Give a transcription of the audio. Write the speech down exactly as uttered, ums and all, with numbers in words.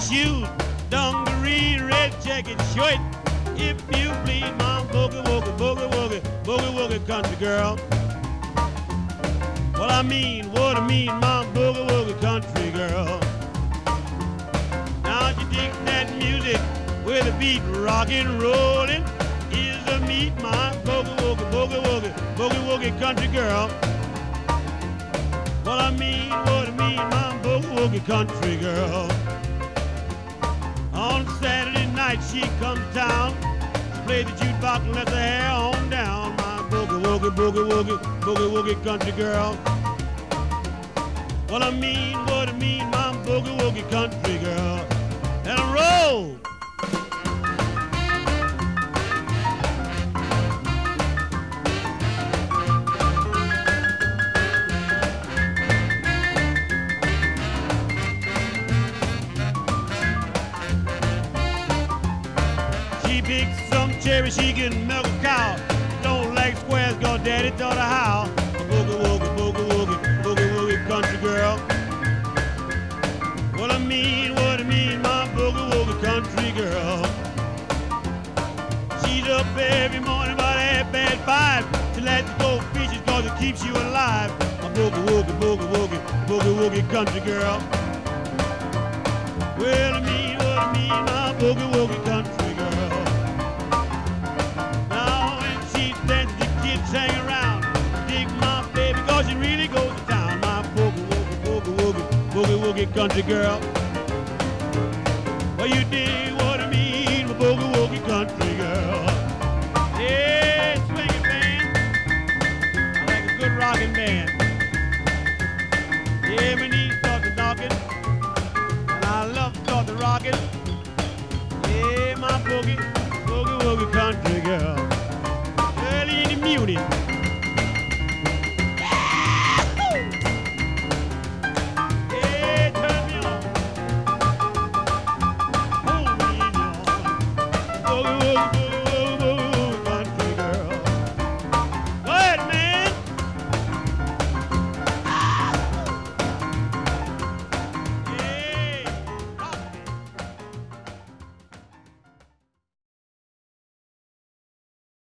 shoes, dungaree, red jacket, shirt. If you please, my boogie woogie, boogie woogie, boogie woogie country girl. Well, I mean, what I mean, my boogie woogie country girl. Now you dig that music with a beat rockin' rollin'. Is a meet my boogie woogie, boogie woogie, boogie woogie country girl. Well, I mean, what I mean, my boogie woogie country girl. On Saturday night she comes down, she plays the jukebox and lets her hair on down. My boogie woogie, boogie woogie, boogie woogie country girl. Well, I mean, what I mean, my boogie woogie country girl. And I roll. She picks some cherry, she can milk a cow. Don't like squares, cause daddy taught her how. A boogie woogie, boogie woogie, boogie woogie country girl. What I mean, what I mean, my boogie woogie country girl. She's up every morning about half past five to let you go fishing cause it keeps you alive. A boogie woogie, boogie woogie, boogie woogie country girl. Well, I mean, what I mean, my boogie woogie country girl. Now when she dances, the kids hang around. Dig my baby cause she really goes to town. My boogie woogie, boogie woogie, boogie woogie country girl. Well, you dig what I mean, my boogie woogie country girl. Yeah, swinging band. I like a good rocking band. Yeah, my knees start to knocking, and I love to start to rocking. Yeah, my boogie, boogie woogie country girl. Early in the morning.